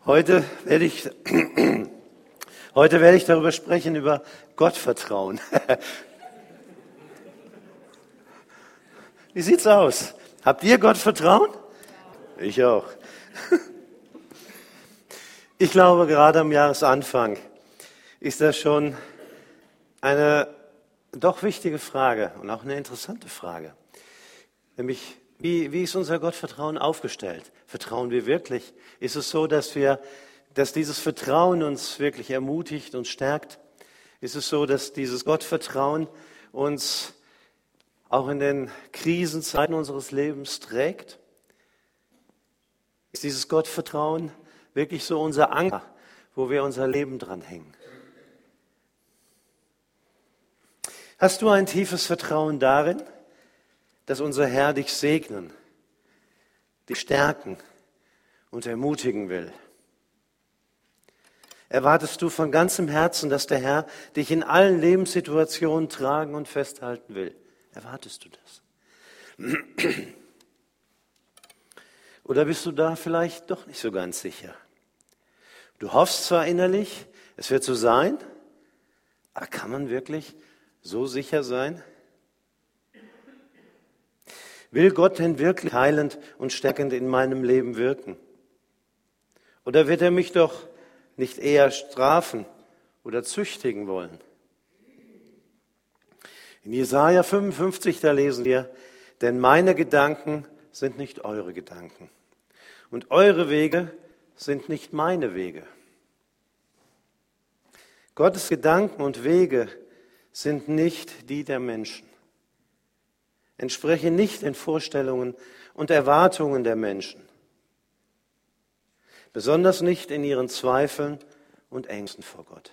Heute werde ich, heute werde ich darüber sprechen, über Gottvertrauen. Wie sieht's aus? Habt ihr Gottvertrauen? Ich auch. Ich glaube, gerade am Jahresanfang ist das schon eine doch wichtige Frage und auch eine interessante Frage. Nämlich, wie ist unser Gottvertrauen aufgestellt? Vertrauen wir wirklich? Ist es so, dass dieses Vertrauen uns wirklich ermutigt und stärkt? Ist es so, dass dieses Gottvertrauen uns auch in den Krisenzeiten unseres Lebens trägt? Ist dieses Gottvertrauen wirklich so unser Anker, wo wir unser Leben dran hängen? Hast du ein tiefes Vertrauen darin, dass unser Herr dich segnen, dich stärken und ermutigen will? Erwartest du von ganzem Herzen, dass der Herr dich in allen Lebenssituationen tragen und festhalten will? Erwartest du das? Oder bist du da vielleicht doch nicht so ganz sicher? Du hoffst zwar innerlich, es wird so sein, aber kann man wirklich so sicher sein? Will Gott denn wirklich heilend und stärkend in meinem Leben wirken? Oder wird er mich doch nicht eher strafen oder züchtigen wollen? In Jesaja 55, da lesen wir, denn meine Gedanken sind nicht eure Gedanken und eure Wege sind nicht meine Wege. Gottes Gedanken und Wege sind nicht die der Menschen, entsprechen nicht den Vorstellungen und Erwartungen der Menschen, besonders nicht in ihren Zweifeln und Ängsten vor Gott.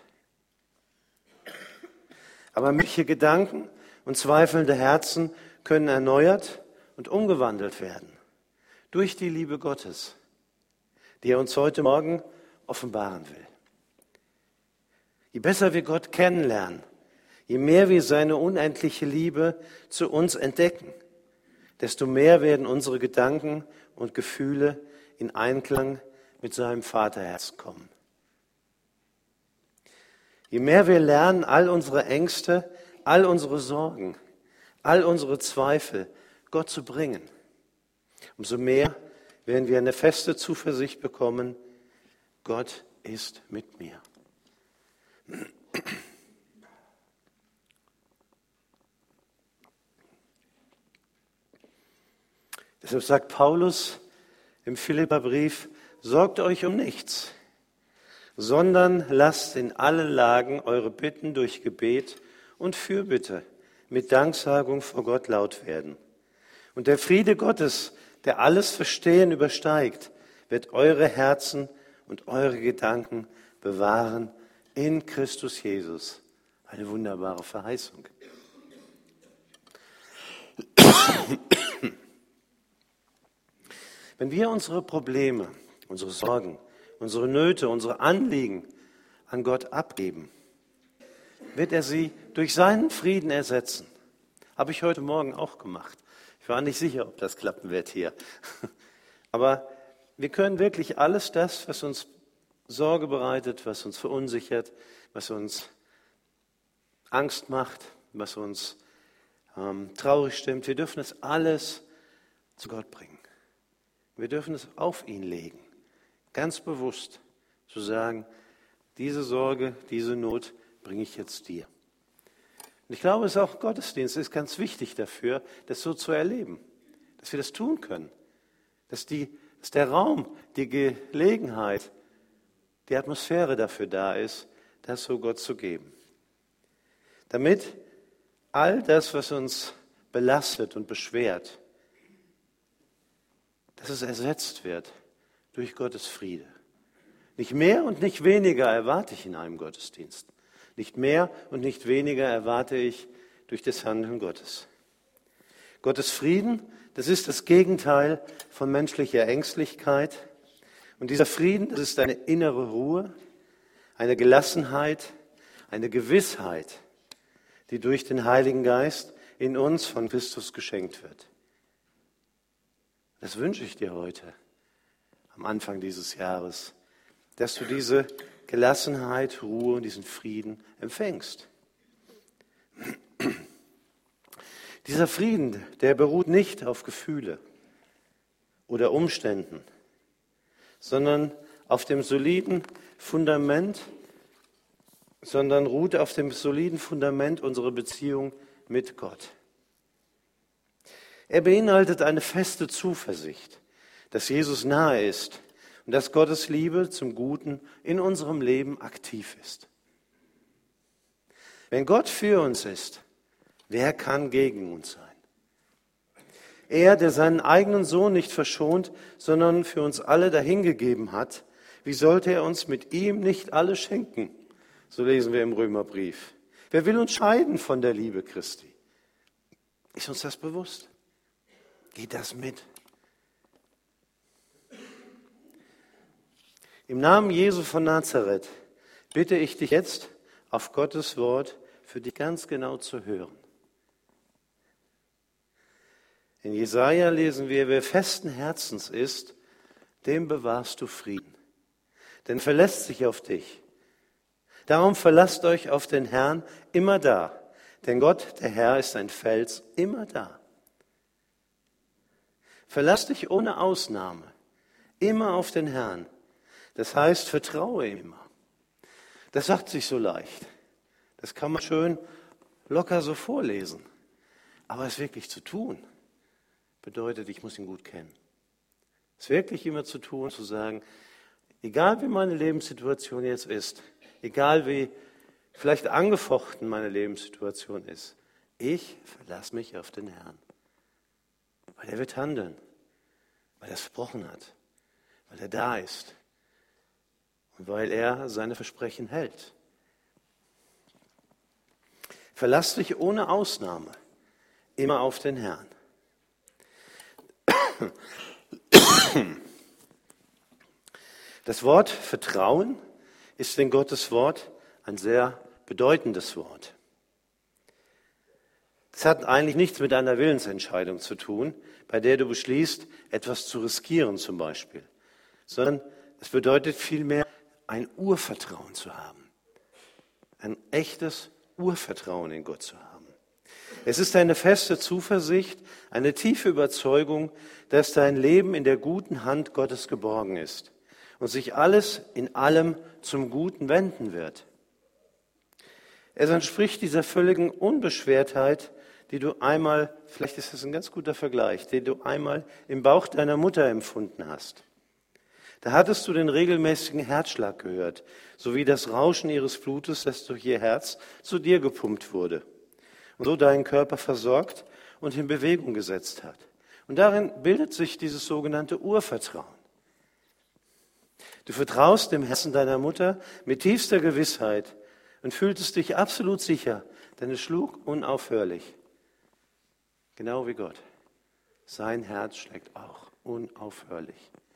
Aber menschliche Gedanken und zweifelnde Herzen können erneuert und umgewandelt werden durch die Liebe Gottes, die er uns heute Morgen offenbaren will. Je besser wir Gott kennenlernen, je mehr wir seine unendliche Liebe zu uns entdecken, desto mehr werden unsere Gedanken und Gefühle in Einklang mit seinem Vaterherz kommen. Je mehr wir lernen, all unsere Ängste, all unsere Sorgen, all unsere Zweifel Gott zu bringen, umso mehr werden wir eine feste Zuversicht bekommen, Gott ist mit mir. Deshalb sagt Paulus im Philipperbrief, sorgt euch um nichts, sondern lasst in allen Lagen eure Bitten durch Gebet und Fürbitte mit Danksagung vor Gott laut werden. Und der Friede Gottes, der alles Verstehen übersteigt, wird eure Herzen und eure Gedanken bewahren in Christus Jesus. Eine wunderbare Verheißung. Wenn wir unsere Probleme, unsere Sorgen, unsere Nöte, unsere Anliegen an Gott abgeben, wird er sie durch seinen Frieden ersetzen. Habe ich heute Morgen auch gemacht. Ich war nicht sicher, ob das klappen wird hier. Aber wir können wirklich alles das, was uns Sorge bereitet, was uns verunsichert, was uns Angst macht, was uns traurig stimmt, wir dürfen es alles zu Gott bringen. Wir dürfen es auf ihn legen, ganz bewusst zu sagen, diese Sorge, diese Not bringe ich jetzt dir. Und ich glaube, es ist auch Gottesdienst ist ganz wichtig dafür, das so zu erleben, dass wir das tun können, dass der Raum, die Gelegenheit, die Atmosphäre dafür da ist, das so Gott zu geben. Damit all das, was uns belastet und beschwert, dass es ersetzt wird durch Gottes Friede. Nicht mehr und nicht weniger erwarte ich in einem Gottesdienst. Nicht mehr und nicht weniger erwarte ich durch das Handeln Gottes. Gottes Frieden, das ist das Gegenteil von menschlicher Ängstlichkeit. Und dieser Frieden, das ist eine innere Ruhe, eine Gelassenheit, eine Gewissheit, die durch den Heiligen Geist in uns von Christus geschenkt wird. Das wünsche ich dir heute, am Anfang dieses Jahres, dass du diese Gelassenheit, Ruhe und diesen Frieden empfängst. Dieser Frieden, der beruht nicht auf Gefühle oder Umständen, sondern auf dem soliden Fundament, ruht auf dem soliden Fundament unserer Beziehung mit Gott. Er beinhaltet eine feste Zuversicht, dass Jesus nahe ist und dass Gottes Liebe zum Guten in unserem Leben aktiv ist. Wenn Gott für uns ist, wer kann gegen uns sein? Er, der seinen eigenen Sohn nicht verschont, sondern für uns alle dahingegeben hat, wie sollte er uns mit ihm nicht alles schenken? So lesen wir im Römerbrief. Wer will uns scheiden von der Liebe Christi? Ist uns das bewusst? Geht das mit? Im Namen Jesu von Nazareth bitte ich dich jetzt, auf Gottes Wort für dich ganz genau zu hören. In Jesaja lesen wir, wer festen Herzens ist, dem bewahrst du Frieden. Denn er verlässt sich auf dich. Darum verlasst euch auf den Herrn immer da. Denn Gott, der Herr, ist ein Fels immer da. Verlass dich ohne Ausnahme immer auf den Herrn. Das heißt, vertraue ihm immer. Das sagt sich so leicht. Das kann man schön locker so vorlesen. Aber es wirklich zu tun, bedeutet, ich muss ihn gut kennen. Es wirklich immer zu tun, zu sagen, egal wie meine Lebenssituation jetzt ist, egal wie vielleicht angefochten meine Lebenssituation ist, ich verlasse mich auf den Herrn. Weil er wird handeln, weil er es versprochen hat, weil er da ist und weil er seine Versprechen hält. Verlass dich ohne Ausnahme immer auf den Herrn. Das Wort Vertrauen ist in Gottes Wort ein sehr bedeutendes Wort. Es hat eigentlich nichts mit einer Willensentscheidung zu tun, bei der du beschließt, etwas zu riskieren zum Beispiel, sondern es bedeutet vielmehr, ein Urvertrauen zu haben, ein echtes Urvertrauen in Gott zu haben. Es ist eine feste Zuversicht, eine tiefe Überzeugung, dass dein Leben in der guten Hand Gottes geborgen ist und sich alles in allem zum Guten wenden wird. Es entspricht dieser völligen Unbeschwertheit, die du einmal, vielleicht ist das ein ganz guter Vergleich, die du einmal im Bauch deiner Mutter empfunden hast. Da hattest du den regelmäßigen Herzschlag gehört, sowie das Rauschen ihres Blutes, das durch ihr Herz zu dir gepumpt wurde und so deinen Körper versorgt und in Bewegung gesetzt hat. Und darin bildet sich dieses sogenannte Urvertrauen. Du vertraust dem Herzen deiner Mutter mit tiefster Gewissheit und fühltest dich absolut sicher, denn es schlug unaufhörlich. Genau wie Gott. Sein Herz schlägt auch unaufhörlich.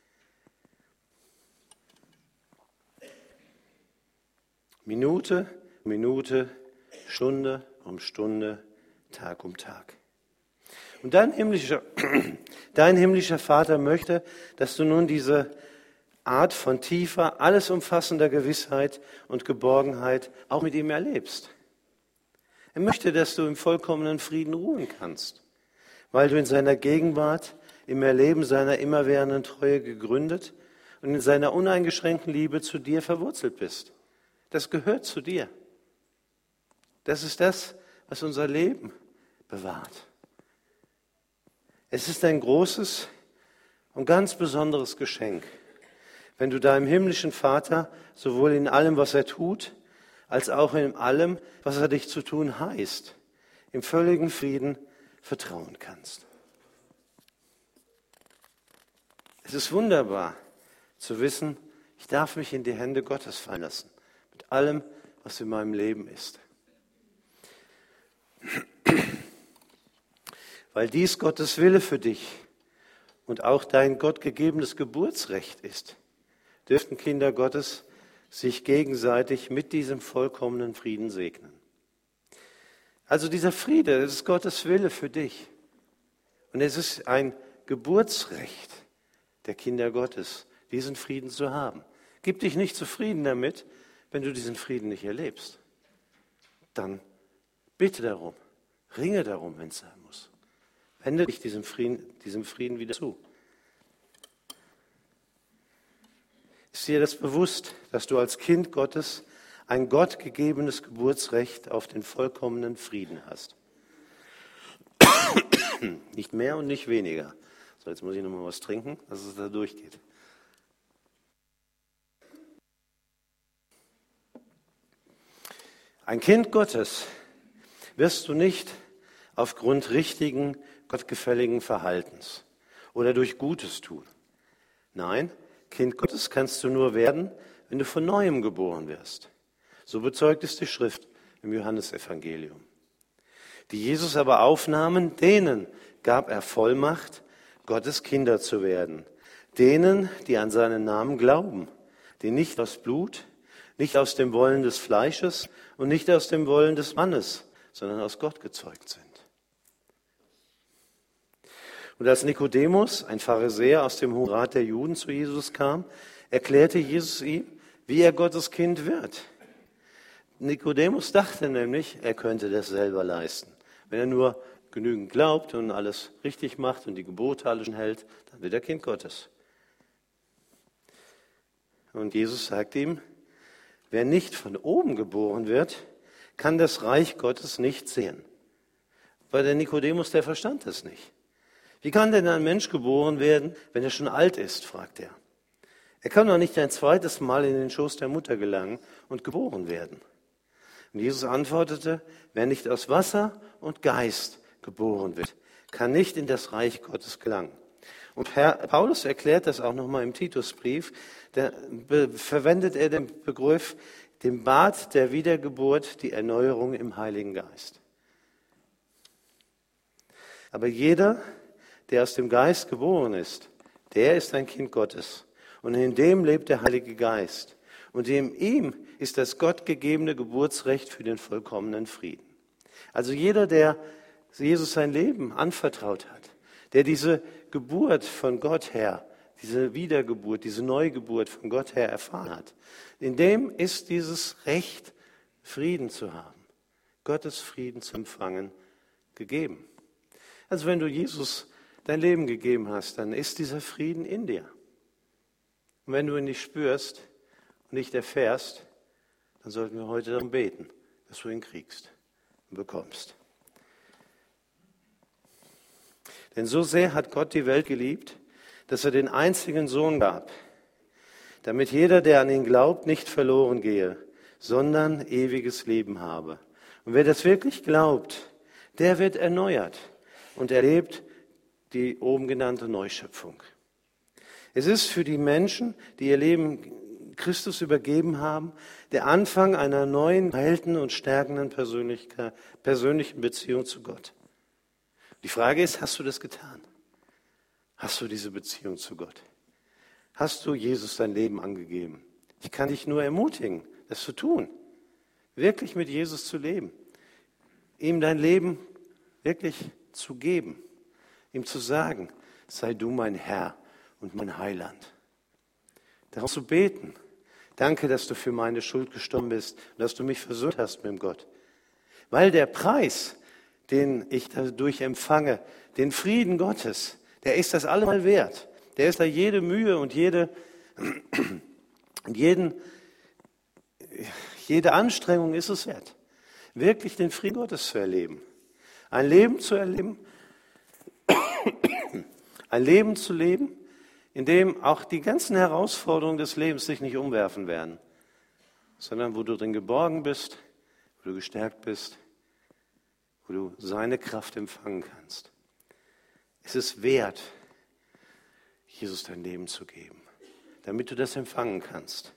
Minute um Minute, Stunde um Stunde, Tag um Tag. Und dein himmlischer Vater möchte, dass du nun diese Art von tiefer, alles umfassender Gewissheit und Geborgenheit auch mit ihm erlebst. Er möchte, dass du im vollkommenen Frieden ruhen kannst, weil du in seiner Gegenwart, im Erleben seiner immerwährenden Treue gegründet und in seiner uneingeschränkten Liebe zu dir verwurzelt bist. Das gehört zu dir. Das ist das, was unser Leben bewahrt. Es ist ein großes und ganz besonderes Geschenk, wenn du deinem himmlischen Vater sowohl in allem, was er tut, als auch in allem, was er dich zu tun heißt, im völligen Frieden vertrauen kannst. Es ist wunderbar zu wissen, ich darf mich in die Hände Gottes fallen lassen, mit allem, was in meinem Leben ist. Weil dies Gottes Wille für dich und auch dein gottgegebenes Geburtsrecht ist, dürften Kinder Gottes sich gegenseitig mit diesem vollkommenen Frieden segnen. Also dieser Friede, das ist Gottes Wille für dich. Und es ist ein Geburtsrecht der Kinder Gottes, diesen Frieden zu haben. Gib dich nicht zufrieden damit, wenn du diesen Frieden nicht erlebst. Dann bitte darum, ringe darum, wenn es sein muss. Wende dich diesem Frieden wieder zu. Ist dir das bewusst, dass du als Kind Gottes ein gottgegebenes Geburtsrecht auf den vollkommenen Frieden hast? Nicht mehr und nicht weniger. So, jetzt muss ich nochmal was trinken, dass es da durchgeht. Ein Kind Gottes wirst du nicht aufgrund richtigen, gottgefälligen Verhaltens oder durch Gutes tun. Nein, Kind Gottes kannst du nur werden, wenn du von Neuem geboren wirst. So bezeugt es die Schrift im Johannesevangelium. Die Jesus aber aufnahmen, denen gab er Vollmacht, Gottes Kinder zu werden. Denen, die an seinen Namen glauben, die nicht aus Blut, nicht aus dem Wollen des Fleisches und nicht aus dem Wollen des Mannes, sondern aus Gott gezeugt sind. Und als Nikodemus, ein Pharisäer aus dem Hohen Rat der Juden, zu Jesus kam, erklärte Jesus ihm, wie er Gottes Kind wird. Nikodemus dachte nämlich, er könnte das selber leisten. Wenn er nur genügend glaubt und alles richtig macht und die Gebote alle hält, dann wird er Kind Gottes. Und Jesus sagt ihm, wer nicht von oben geboren wird, kann das Reich Gottes nicht sehen. Weil der Nikodemus, der verstand das nicht. Wie kann denn ein Mensch geboren werden, wenn er schon alt ist, fragt er. Er kann doch nicht ein zweites Mal in den Schoß der Mutter gelangen und geboren werden. Und Jesus antwortete, wer nicht aus Wasser und Geist geboren wird, kann nicht in das Reich Gottes gelangen. Und Paulus erklärt das auch nochmal im Titusbrief, da verwendet er den Begriff, dem Bad der Wiedergeburt, die Erneuerung im Heiligen Geist. Aber jeder, der aus dem Geist geboren ist, der ist ein Kind Gottes. Und in dem lebt der Heilige Geist. Und in ihm ist das gottgegebene Geburtsrecht für den vollkommenen Frieden. Also jeder, der Jesus sein Leben anvertraut hat, der diese Geburt von Gott her, diese Wiedergeburt, diese Neugeburt von Gott her erfahren hat, in dem ist dieses Recht, Frieden zu haben, Gottes Frieden zu empfangen, gegeben. Also wenn du Jesus dein Leben gegeben hast, dann ist dieser Frieden in dir. Und wenn du ihn nicht spürst und nicht erfährst, dann sollten wir heute darum beten, dass du ihn kriegst und bekommst. Denn so sehr hat Gott die Welt geliebt, dass er den einzigen Sohn gab, damit jeder, der an ihn glaubt, nicht verloren gehe, sondern ewiges Leben habe. Und wer das wirklich glaubt, der wird erneuert und erlebt die oben genannte Neuschöpfung. Es ist für die Menschen, die ihr Leben Christus übergeben haben, der Anfang einer neuen, heilenden und stärkenden persönlichen Beziehung zu Gott. Die Frage ist, hast du das getan? Hast du diese Beziehung zu Gott? Hast du Jesus dein Leben angegeben? Ich kann dich nur ermutigen, das zu tun. Wirklich mit Jesus zu leben. Ihm dein Leben wirklich zu geben. Ihm zu sagen, sei du mein Herr und mein Heiland. Darum zu beten. Danke, dass du für meine Schuld gestorben bist und dass du mich versöhnt hast mit Gott. Weil der Preis, den ich dadurch empfange, den Frieden Gottes, der ist das allemal wert. Der ist da jede Mühe und jede Anstrengung ist es wert, wirklich den Frieden Gottes zu erleben. Ein Leben zu erleben, ein Leben zu leben, in dem auch die ganzen Herausforderungen des Lebens dich nicht umwerfen werden, sondern wo du drin geborgen bist, wo du gestärkt bist, wo du seine Kraft empfangen kannst. Es ist wert, Jesus dein Leben zu geben, damit du das empfangen kannst.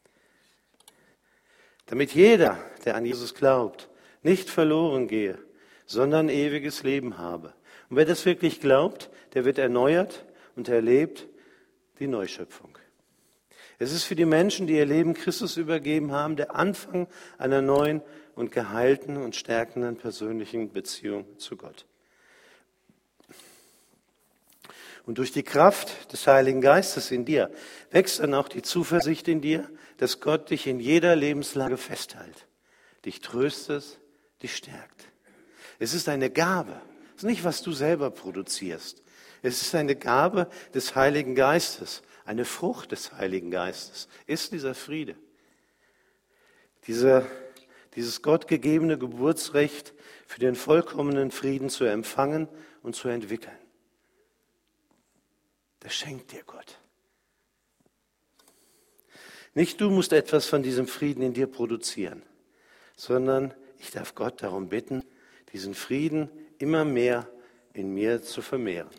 Damit jeder, der an Jesus glaubt, nicht verloren gehe, sondern ewiges Leben habe. Und wer das wirklich glaubt, der wird erneuert und erlebt die Neuschöpfung. Es ist für die Menschen, die ihr Leben Christus übergeben haben, der Anfang einer neuen und geheilten und stärkenden persönlichen Beziehung zu Gott. Und durch die Kraft des Heiligen Geistes in dir wächst dann auch die Zuversicht in dir, dass Gott dich in jeder Lebenslage festhält, dich tröstet, dich stärkt. Es ist eine Gabe. Es ist nicht, was du selber produzierst. Es ist eine Gabe des Heiligen Geistes. Eine Frucht des Heiligen Geistes ist dieser Friede. Dieses gottgegebene Geburtsrecht für den vollkommenen Frieden zu empfangen und zu entwickeln. Das schenkt dir Gott. Nicht du musst etwas von diesem Frieden in dir produzieren, sondern ich darf Gott darum bitten, diesen Frieden immer mehr in mir zu vermehren.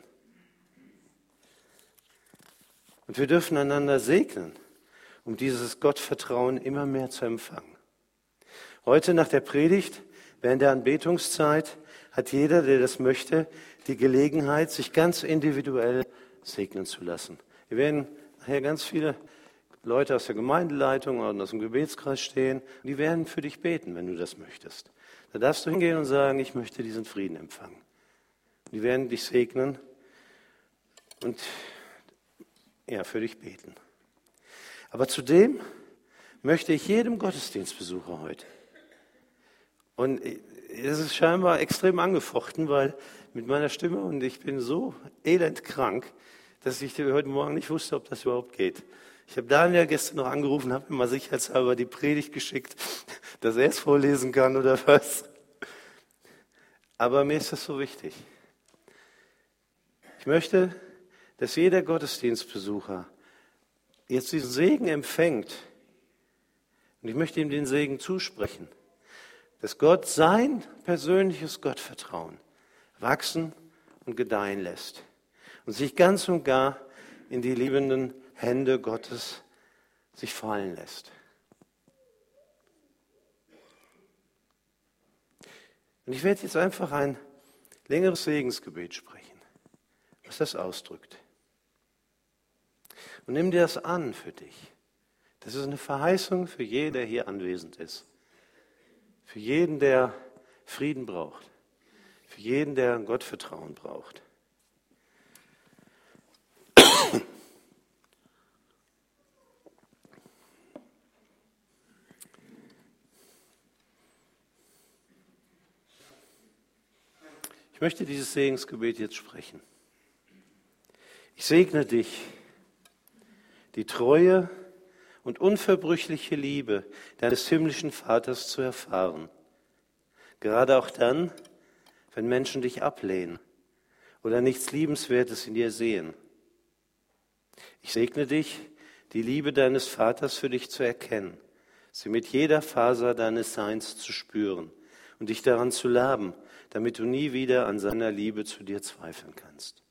Und wir dürfen einander segnen, um dieses Gottvertrauen immer mehr zu empfangen. Heute nach der Predigt, während der Anbetungszeit, hat jeder, der das möchte, die Gelegenheit, sich ganz individuell segnen zu lassen. Wir werden nachher ganz viele Leute aus der Gemeindeleitung und aus dem Gebetskreis stehen. Und die werden für dich beten, wenn du das möchtest. Da darfst du hingehen und sagen, ich möchte diesen Frieden empfangen. Und die werden dich segnen und für dich beten. Aber zudem möchte ich jedem Gottesdienstbesucher heute. Und es ist scheinbar extrem angefochten, weil mit meiner Stimme und ich bin so elend krank, dass ich heute Morgen nicht wusste, ob das überhaupt geht. Ich habe Daniel gestern noch angerufen, habe ihm mal sicherheitshalber die Predigt geschickt, dass er es vorlesen kann oder was. Aber mir ist das so wichtig. Ich möchte, dass jeder Gottesdienstbesucher jetzt diesen Segen empfängt. Und ich möchte ihm den Segen zusprechen, dass Gott sein persönliches Gottvertrauen wachsen und gedeihen lässt und sich ganz und gar in die liebenden Hände Gottes sich fallen lässt. Und ich werde jetzt einfach ein längeres Segensgebet sprechen, was das ausdrückt. Und nimm dir das an für dich. Das ist eine Verheißung für jeden, der hier anwesend ist. Für jeden, der Frieden braucht. Für jeden, der Gottvertrauen braucht. Ich möchte dieses Segensgebet jetzt sprechen. Ich segne dich, die treue und unverbrüchliche Liebe deines himmlischen Vaters zu erfahren. Gerade auch dann, wenn Menschen dich ablehnen oder nichts Liebenswertes in dir sehen. Ich segne dich, die Liebe deines Vaters für dich zu erkennen, sie mit jeder Faser deines Seins zu spüren und dich daran zu laben, damit du nie wieder an seiner Liebe zu dir zweifeln kannst.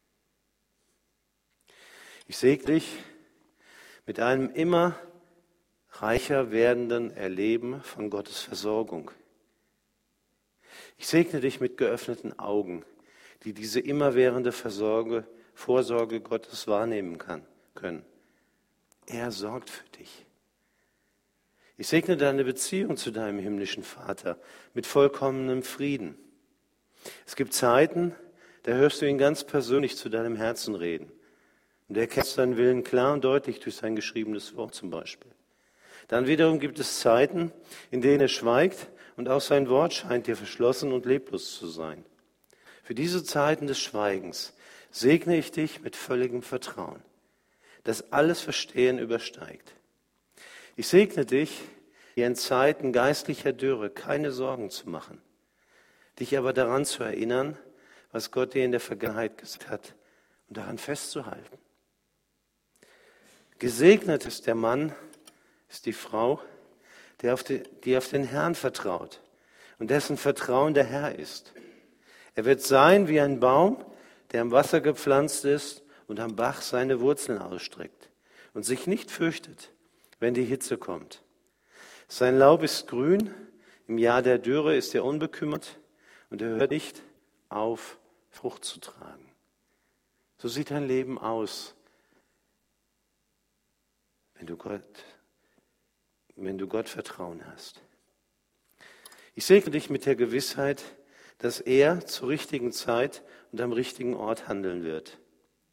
Ich segne dich mit einem immer reicher werdenden Erleben von Gottes Versorgung. Ich segne dich mit geöffneten Augen, die diese immerwährende Vorsorge Gottes wahrnehmen können. Er sorgt für dich. Ich segne deine Beziehung zu deinem himmlischen Vater mit vollkommenem Frieden. Es gibt Zeiten, da hörst du ihn ganz persönlich zu deinem Herzen reden. Und er erkennst seinen Willen klar und deutlich durch sein geschriebenes Wort zum Beispiel. Dann wiederum gibt es Zeiten, in denen er schweigt und auch sein Wort scheint dir verschlossen und leblos zu sein. Für diese Zeiten des Schweigens segne ich dich mit völligem Vertrauen, das alles Verstehen übersteigt. Ich segne dich, dir in Zeiten geistlicher Dürre keine Sorgen zu machen, dich aber daran zu erinnern, was Gott dir in der Vergangenheit gesagt hat und daran festzuhalten. Gesegnet ist der Mann, ist die Frau, die auf den Herrn vertraut und dessen Vertrauen der Herr ist. Er wird sein wie ein Baum, der am Wasser gepflanzt ist und am Bach seine Wurzeln ausstreckt und sich nicht fürchtet, wenn die Hitze kommt. Sein Laub ist grün, im Jahr der Dürre ist er unbekümmert und er hört nicht auf, Frucht zu tragen. So sieht dein Leben aus, wenn du Gott Vertrauen hast. Ich segne dich mit der Gewissheit, dass er zur richtigen Zeit und am richtigen Ort handeln wird.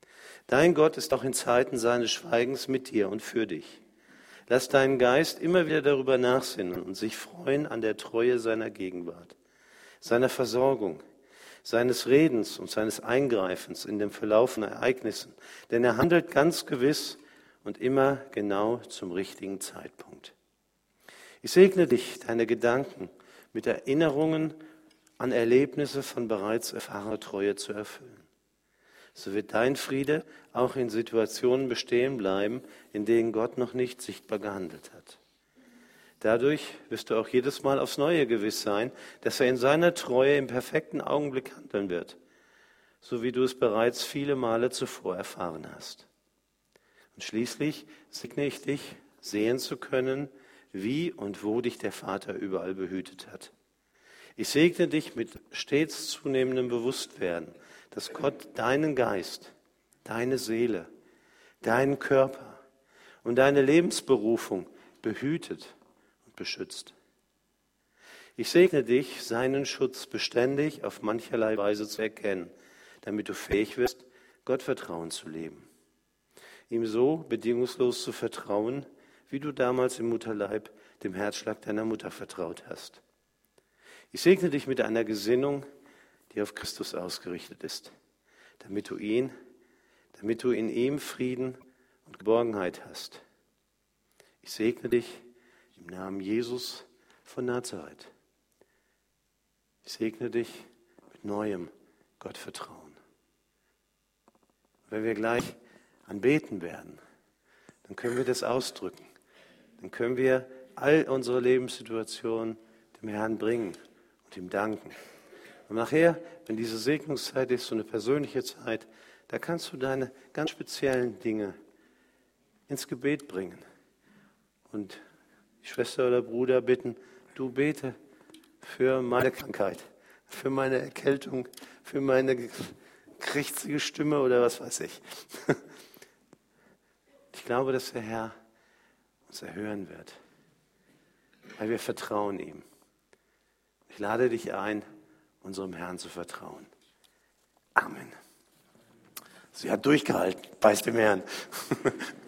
Dein Gott ist auch in Zeiten seines Schweigens mit dir und für dich. Lass deinen Geist immer wieder darüber nachsinnen und sich freuen an der Treue seiner Gegenwart, seiner Versorgung, seines Redens und seines Eingreifens in den verlaufenden Ereignissen. Denn er handelt ganz gewiss und immer genau zum richtigen Zeitpunkt. Ich segne dich, deine Gedanken mit Erinnerungen an Erlebnisse von bereits erfahrener Treue zu erfüllen. So wird dein Friede auch in Situationen bestehen bleiben, in denen Gott noch nicht sichtbar gehandelt hat. Dadurch wirst du auch jedes Mal aufs Neue gewiss sein, dass er in seiner Treue im perfekten Augenblick handeln wird, so wie du es bereits viele Male zuvor erfahren hast. Und schließlich segne ich dich, sehen zu können, wie und wo dich der Vater überall behütet hat. Ich segne dich mit stets zunehmendem Bewusstwerden, dass Gott deinen Geist, deine Seele, deinen Körper und deine Lebensberufung behütet und beschützt. Ich segne dich, seinen Schutz beständig auf mancherlei Weise zu erkennen, damit du fähig wirst, Gott Vertrauen zu leben. Ihm so bedingungslos zu vertrauen, wie du damals im Mutterleib dem Herzschlag deiner Mutter vertraut hast. Ich segne dich mit einer Gesinnung, die auf Christus ausgerichtet ist, damit du in ihm Frieden und Geborgenheit hast. Ich segne dich im Namen Jesus von Nazareth. Ich segne dich mit neuem Gottvertrauen. Wenn wir gleich anbeten werden, dann können wir das ausdrücken. Dann können wir all unsere Lebenssituationen dem Herrn bringen und ihm danken. Und nachher, wenn diese Segnungszeit ist, so eine persönliche Zeit, da kannst du deine ganz speziellen Dinge ins Gebet bringen. Und die Schwester oder Bruder bitten, du bete für meine Krankheit, für meine Erkältung, für meine krächzige Stimme oder was weiß ich. Ich glaube, dass der Herr uns erhören wird, weil wir vertrauen ihm. Ich lade dich ein, unserem Herrn zu vertrauen. Amen. Sie hat durchgehalten, preis dem Herrn.